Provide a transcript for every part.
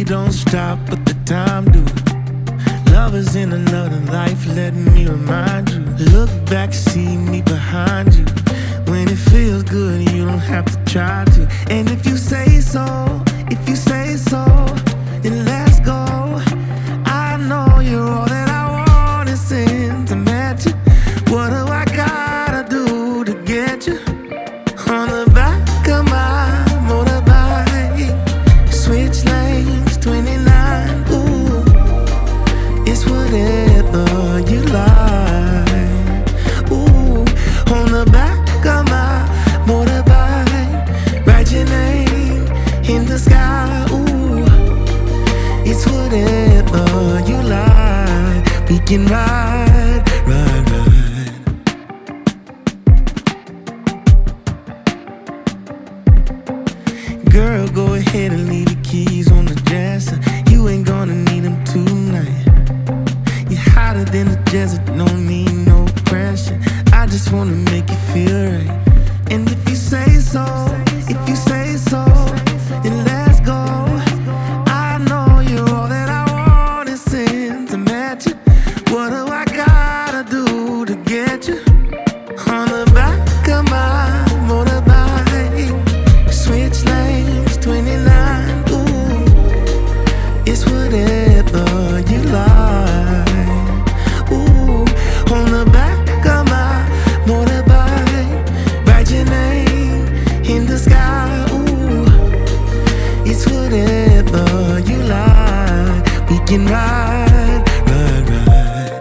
don't stop, but the time do. Love is in another life, let me remind you. Look back, see me behind you. When it feels good, you don't have to try to. And if you say so, then let's go. I know you're all that I want is sentimental. What do I gotta do to get you? On the back of my motorbike, switch lanes, 29, ooh. It's whatever you like, ooh. On the back of my motorbike, write your name in the sky, ooh. It's whatever you like. We can ride, ride, ride. Girl, go ahead and leave your keys on the dresser. You ain't gonna need them tonight. You're hotter than the desert, don't need no pressure. I just wanna make you feel right. And if you say so, then let's go. I know you're all that I want is sentimental. What do I gotta do to get you? On the back of my motorbike, switch lanes, 29, ooh. It's whatever you like, ooh. On the back of my motorbike, write your name in the sky, ooh. It's whatever you like. We can ride, ride, ride.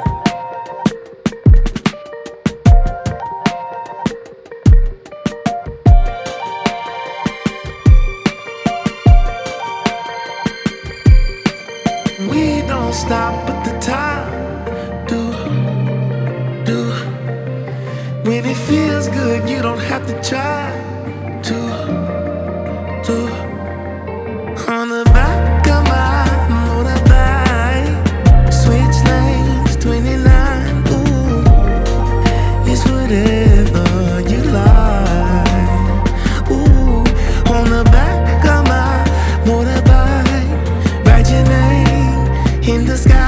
We don't stop, but the time do. When it feels good, you don't have to try to. On the back of my motorbike, switch lanes, 29, ooh. It's whatever you like, ooh. On the back of my motorbike, write your name in the sky.